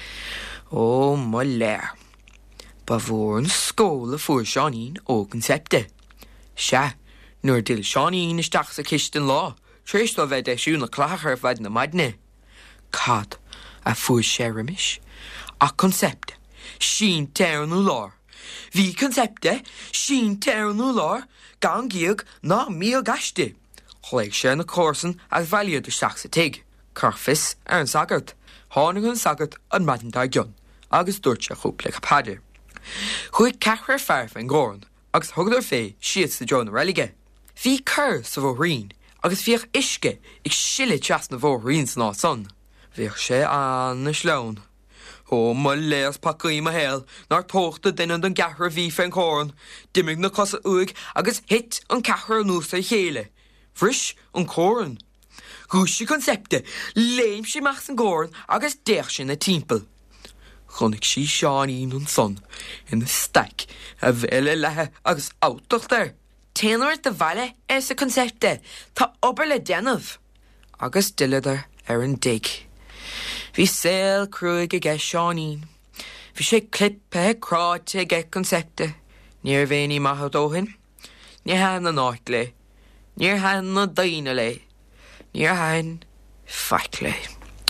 Ó, má léir. Ba bhór an scóil a fuair Seanín ó concepte. Se, nuair dil Seanín isteach sa ciste lá, tréis do bheith éisiú na clachar bhaid na maidne. Cad a fuair sé rimis. A concepte, sin tearnú lár. Bhí concepte, sin tearnú lár, gan giag ná míl gaiste. Chléig sé na córsan ag bhailiad isteach sa tig. Carfis ar an sagart. Tháinig an sagart an maidintá gion, agus dúirt sé chúpla capáide. Chuig cethar fearf an gcóran, agus thugad ar fé siad sa John Relige. Bhí cur sa bhóthrín, agus bhíoh isce ag siile teas na bhóthrín san ásan. Bhíoh sé an na sleán. Ó, má léas pacaí a héal, nar tóchta duine an gethar bhí fan córan, dimig na cosa uig agus hit an cethar nús a chéile. Fris an córan. Gúisi concepte, léim sí meach san gcóran agus déach sin na timpeall. Chonig sí Seanín an son, in na staic, a bheile lethe agus átocht ar. Téanúir de bhaile sa concepte, tá obair le déanamh. Agus diladar ar an dig. Bhí saoil cruig a gceith Seanín. Bhí sé clippe cráte a gceith concepte. Níor bhéanaí maithe dóthain. Níor hain na náit le. Níor hain na daoine le. Níor hain feic le.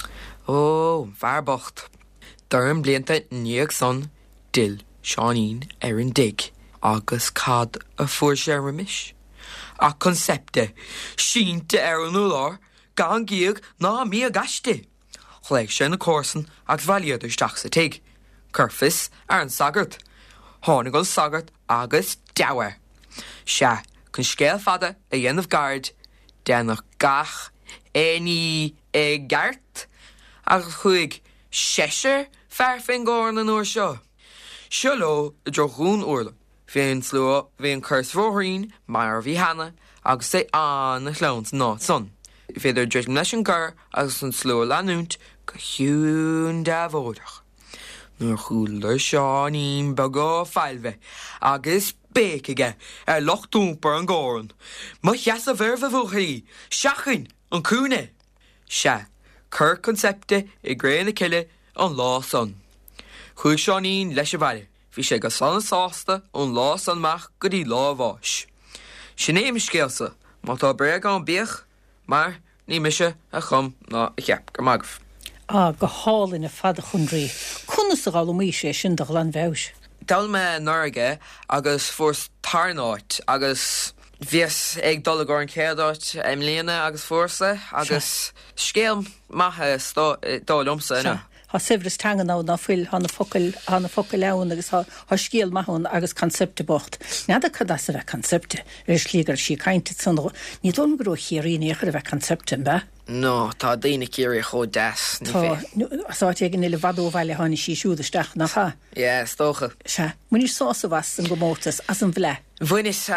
Ó, bhar bocht. Dúirm blianta níag son dil Seanín ar an dig, agus cad a fuair sé rimis. A concepte, sínte ar an úlár, gan giag ná mí a gaiste. Chléig sé na córsan agus bhailiad isteach sa tig. Curfis ar an sagart. Tháinig an sagart agus deabhar. Se, chun scéal fada a dhéanamh gard, déanach gach, éní gart, agus chuig séisir fear fin gcóran an uair seo. Seo lo a drochún uirla. Bhíon slua bhíon curs bhóthrín, mar bhí hana, agus é an na chlóns ná son. Féidir dreim leis an gur agus an slua leanúnt go hiún de bhódach. Nuair chúla Seanín bagá feilbhe, agus bécaige ar lochtúmpar an gcóran. Má cheas a bhirfa bhuachaí, seachan an cúne. Se, cur concepte I gréanna ciile an lá son. Chúig Seanín leis a bhaile, bhí sé go sanna sásta an lá sanmach go dtí lá bháis. Sin éim scéalsa, má tá breag an bíoch, mar ní mise a chum ná a cheap go magh. Go hálinn a fada chundraí. Cunas a gáil mí sé sin do lan bheis. Dal me Norge agus fós tarnáit agus bhíos ag dul go an céadáit léana agus fórsa agus scéal maithe dálumsa inna. Tá sibhras teangan ná fuil hána focail len agus tá scéal maithún agus concepte bocht. Neada chudas a bheith concepte ar slígar sí caiinte san ní dom grú chéiríí a bheith concepte be? No, tá daoine céir cho deas. Táit gin ile bhadó bhile hána sí siúdaisteach nach cha? Ié, stócha. Se, muí sása was an gomórtas as an bhle. Bhuinis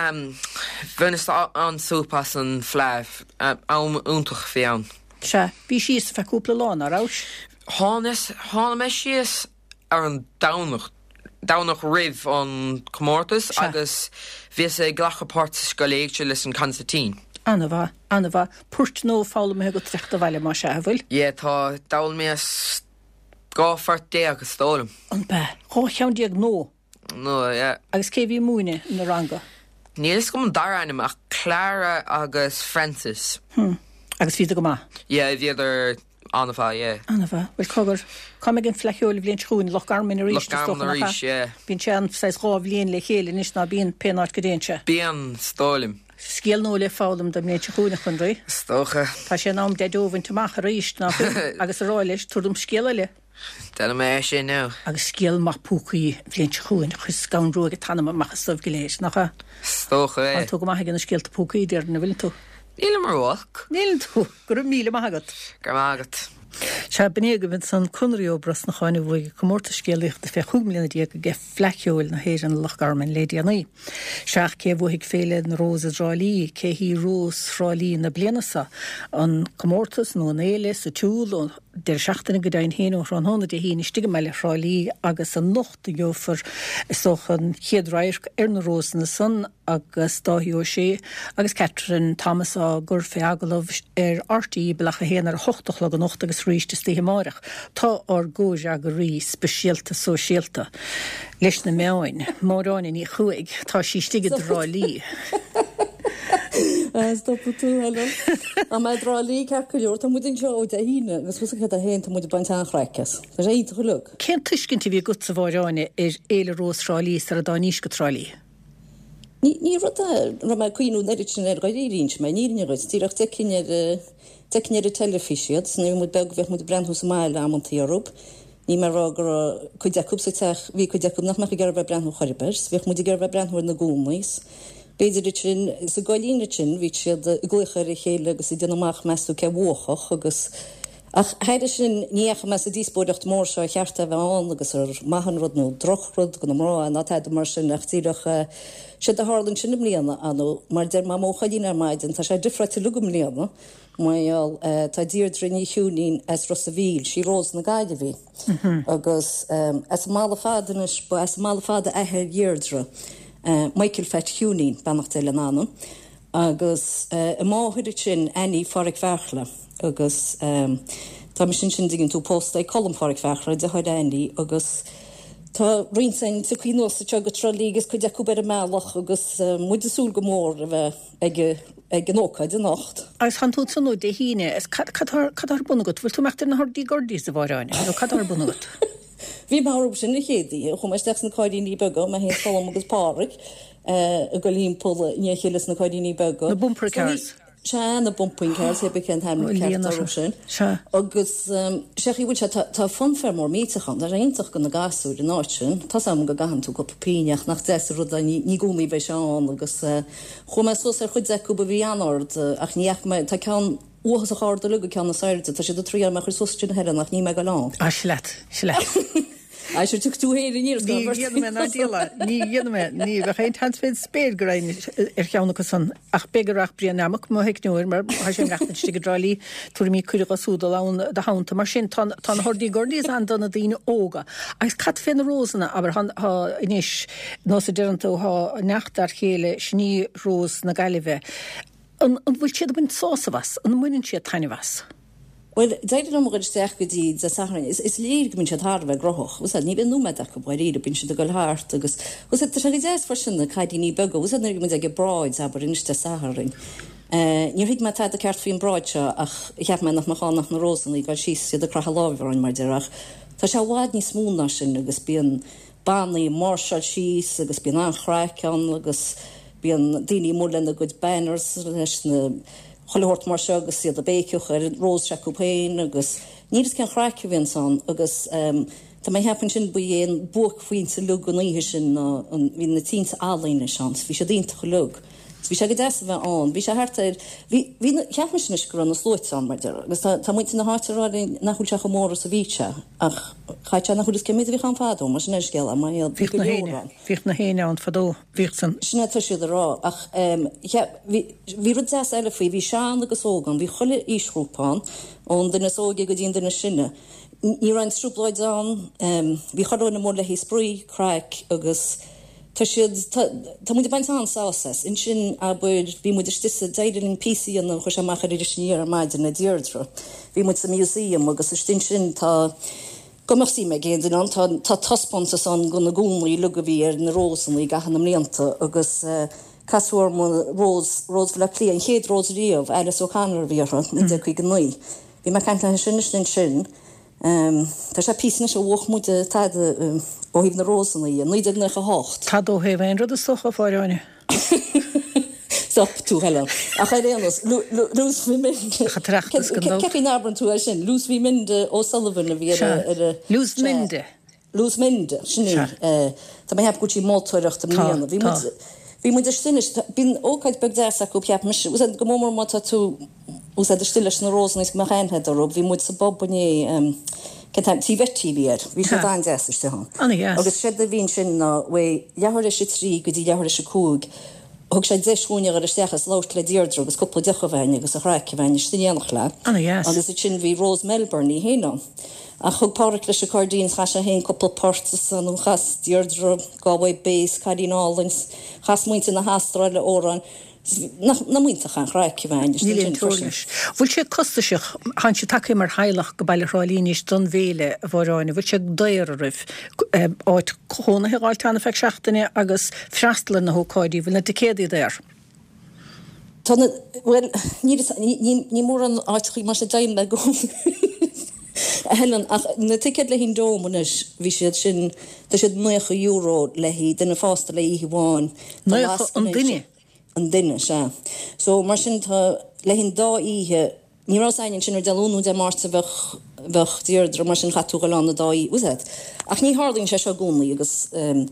an súpas an fleibh an úntach féan. Se, bhí síos feúpla lán arás? Hána me síos ar an dánach rih an comórtas agus bhís é glachapáirtas go léigte leis an Constantine. Anna bha, púirt nó fála me go trechta bhile mar se bhfuil? Ié, tá dail méas gáfart dé agus tólam. An be, chá cheandiag nó? No, ié. Agus cé bhí múine na ranga? Nílas gom darannim ach Clara agus Francis. Agus bhí go má? Ié, bhíidir Anna bheith. Bhfuil cogur Comig an fleiciúla bblionn trún Loch Garmin a ríis bín sean sais rá bblion le chéile níos ná bíon penáir go déintse. Bíon stálim. Scéal nó le fálam do mnéid chuúna chun raí. Stocha. Tá sé nám deúhann tamach a ríist ná agus aráiles túm scéala le. Tá mé sé nó. Agus scéal mar púcaí bblion chuún chus ganrúga tanna machchas sóh go léis nach. Stocha. Tú go maithe gan scéalta púcaí déir na bhfuil tú. Níl mar bhach. Níl tú gur 1000 maigad. Gur mágad. Se benéige vin san kunrió bras na chaine bhig gomórta scéalacht de fé chuúmlína díag ge fleiciúil na héir an Loch Garmin le díanaí. Seach cé bhig féile na rósa drálí, cé hí rós rálí na blianasa an gomórtas nó an éile sa túúl ó der seachtainna go dain héanú ran hóna de híine stige meile rálí agus an nochta gofar soch an chéadráir na rósna san agus dáhiú sé agus Catherine Thomas a gur fé agalh artaí belacha héanaar 8 le an 8 agus ríiste stíhe marach. Tá ar góis a go rí speisialta sosialta. Leis na meáin, máránin í chuig, tá sí stige drálí. Stoppa tú heile. A me drálí ceúir, tá mudin seo a híine, gus fu a héin tá mud baint an chreices. Tá sé íta chulug. Cén tuiscinnta bhí gut sa bháráine éile rós rálí ar a dáníos go trálí? Ní rud ra me cuiinú neidirtin gaíríns me níine roiid, tíach tecinir a telefisiad, sna mu beg bheith mu brandhús máil ammantaí Europa. Ní mar gur chuideúb sa bhí chuideúb nach meach gar bheith brandú choiribers, bheith mu gar bheith brandhúir na gúmais. Beidir sin sa gáilíne sin bhí siad gluchar i chéile agus I denamach meú ce bhchach agus ach heidir sin níocha me a díspóidecht mór seo cheartta bheán agus ar mahanrod nó drochrod go mrá a náid mar sin nach tíireach si a hálann sin mlíana anú mar der má móchaín ar maidin tá sé difrate lugum líana maiall tá díirdre ní hiúnín as ros a bhíl sí rós na gaiide bhí agus as mála fádanis bu as mála fáda éthir díirdre Michael Fett hiúnín bannachtaile anú agus I máhuiidir sin aní farric fechla agus tá me sin diginn tú posta colm farric fechla de chuid aní agus tá risin sa chuí nósa te go trolígus chu deú ber meach agus muidirsúl go mór a bheith ag nócha de nacht. Agus han tú sanú de híine is cadar bunagat, bhfuil tú meachtar na hordí gordí sa bháráine, nó cadar bunagat. Bhí mar sin na chédaí, chum isteach na cáidíní bega me hé fálam agus páric a go líon pola níchélas na cáidíní bega. Na bumper cars. Se na bumping cars heb cin heim sin. Agus seí bhil tá funfer mór méitechan, ar intach go na gasú den áit sin, Tá sam go gahan tú go papíineach nach de rud ní gúmí bheith seán agus chum me sos ar chud deú ba bhí anord ach níach me tá cean Uachas a cháda luga ceanna sairte, tá sé do trí me chu sustin heile nach ní me go lá. Sle. A sé tu tú héir níos ní bheith chéint hansfeid spéir go rain ar cheannacha san ach begarach brian amach má heicnúir mar sé nachtain si go drálí túir mí cuiide súda lán de hánta mar sin tá hordí gordíos an donna daoine óga. Agus cat féna rósanna aber inis nó sa deanta há nachtar chéile sní rós na gaiileh. An bhfuil siad bhaint sása bhas, an muinn siad taine bhas. Well, deidir am goid steach go dtí de sacharin is léir go minn siad thar bheith groch. Was ní ben númeach go bhaid bin siad a goil háart agus was it tre déis for sinna caiidíní bega, was na go ag braid aber iniste sacharin. Ní rig me taid a ceart fon braidse ach cheap me nach nachánach na rósannaí gáil síos siad a cracha láhhain mar deach. Tá se bhád ní smúna sin agus bíon bannaí marshal síos agus bíon anchrácean agus bíon daoine múlena go banners leis na chohort mar se agus siad a béiciúch ar rós seúpéin agus níras cen chráice bhíon san agus tá mé heapan sin bu dhéon buach faoin sa lug an ihe sin hí na tínta álaine seans, bhí sé dínta chu lug. Bhí sé go de bheith an, bhí sé hartar hí cheapne sin is gur an na slóit an mar dear, agus tá muinte na hátarráin nachúil se go mór sa bhíte ach chaite nach chuúdas cemid bhí an fádó mar sin isgeal a mail Bhíocht na héine an fadó bhísan. Sinna tá siad rá ach bhí rud de eile faoi bhí seán agus ógan, bhí choile ísrúpán ón duna sóga go dtíon duna sinne. Ní rain strúpláid an, bhí choráin na mór le hí sprí, craic agus Tá mu baint an sásas, in sin a bud bhí mu stise deidirling PC an chu sem machchar idir sníar maidin na ddíirdra. Bhí mu sa muséum agus istin sin tá gomarsí me géan an tá taspanta san go na gúnaí luga bhí ar na rósannaí gahan am léanta agus casúir rós le lí an chéad rós riamh eile ó chanar bhíar na de chuig an nuil. Bhí Bhí me caiint le sin sin. Tá sé písna se bhmuide taide ó híh na rósanna í, nuidir na go hácht. Tá dó heh ein rud a socha fáráine. Stop tú Helen. A réanas lús vi Kefin Arbran tú sin, lús vi minde ó Sullivan a vi Lús minde. Lús minde sinné. Tá mé heb gotí mótoirecht am líana. Vi mu sinne bin óáid beg a go peap me go mómor mat tú ús de stille na rosen is mar reinhead op, vi moet se bobbanné tí vettíir, hí se dain deiste han. agus sé a vín sin na wei jahar se trí go dí jahar se cúg. Hog sé déisúne ar stechas lácht le Deirdre agus coppla dechaveine agus a hraiciveine stíanach le. Agus sin hí Rose Melbourne í héna. A chug páric leis a cardín chas a hén coppla portas an chas Deirdre Galway Base, Cardinalings, chas muinte na hastra le óran. Na muintach an hraiciveine. Nílíon túris. Bhfuil sé costaisiach han se take mar heilech go bailile ráilínis don bhéle a bhráinine, bhfuil sé dairirih áit chóna heáiltána feic seachtainine agus freastlan na hócáidí bhfuil na decédaí déir. Ní mór an áitií mar sé daim le go. Helen na ticket le hín dómanis hí sé sin sé €9 le hí denna fásta le íháin. An duine? An duine se. So mar sin le hín dá ihe nírá ein sin deúnú de máta bheith Deirdre mar sin chatú goánna dáí úsad. Ach ní harding sé se gúnaí agus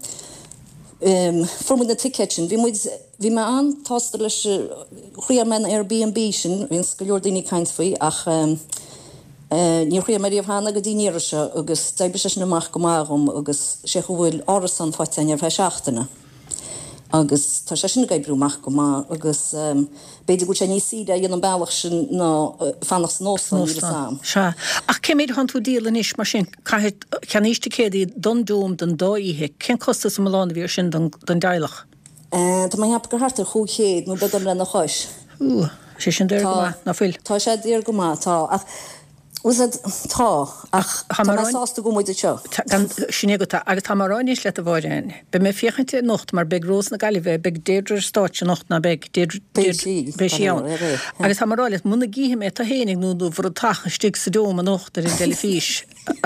formu na ticket sin hí me an tásta leis chuia men Airbnb sin vís go leor daoine caiint faoi ach ní chuia maríomh hána go dtíine se agus daibe se naach go mágamm agus sé go bhfuil áras an fátein ar bheith seachtainna. Agus tá sé sin gaibbrúach go má agus beidir go sé ní siide dhéon an bailach sin ná fannach nósam. Se. Ach cé méid han tú dílan is mar sin cheaníiste cédaí don dúm den dóíthe, cén costa sa Milán bhíor sin don deilech? Tá mai heb gur hartar chuúchéad nó bedam le na chois. sé sin déir go na fuil. Tá sé déir go má tá ach úsad tá ach sásta go muide seo. Sinné go agus tá marráis le a bháin. Be mé fichante nocht mar beg rós na galibh beg déidir stáit nocht na beg béisián. Agus táráile muna gíhe mé tá hénig nó dú bhar tacha stig sa dóm an nochtar in delifís.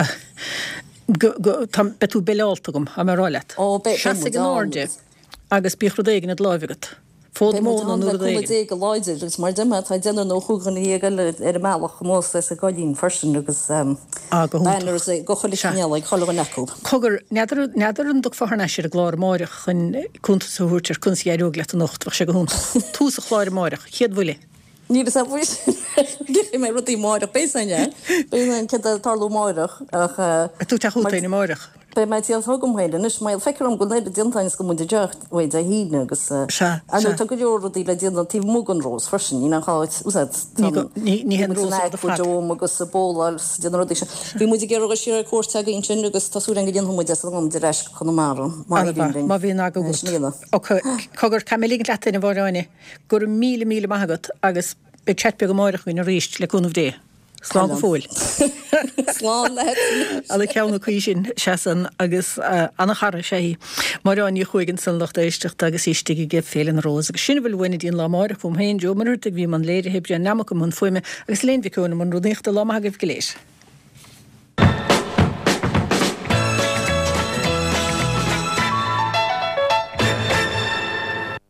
Betú beálta gom ha marráile. Se an áde agus bíchrodéigen het láivigat. Fód móna nó dé go láidir gus mar deime tá dénne nó chugan héile ar meach mós leis a gáín fersin agus gochaile le chogan neú. Cogur neidir an do fána sé a glár máireach chun chunta saúirtir chun éúg le a nocht sé go hún. Tús a chláir máireach, chéad bhfuile. Ní a bhui mé rutí máireach béine Bé ce tarlú máireach tú te chuútaine máireach. Bei mei tí thugumhéile is mai fekar go leide dintains go muide decht weid a híne agus tu go leordaí le dían tí múgan rós fersin í nacháid úsad ní hen dóm agus sa bóla denrodí se. Bhí muidir ge agus siar cuasa in sin agus tasú en díon muide gom de reis chunamara. Má bhí a go Cogur camélín letain na bhráine gur 1,000 maigat agus be chatbe go máireach hín a ríist leúnmh dé. Slá go fóil. Slá le. Alla ceanna chuí sin seaan agus anna chara sé marráinní chuigann san lecht éisteach agus istigí ge félan rós. agus sinna bhfuil bhaine díon lámáire chum héin Jo marúta bhí man léidir hebbre nemach go mun foiime agus léonhicúna man rudíochtta lámathagah go léis.